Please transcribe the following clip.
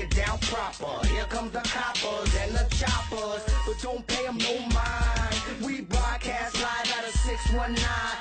it down proper. Here comes the coppers and the choppers, but don't pay them no mind. We broadcast live at a 619.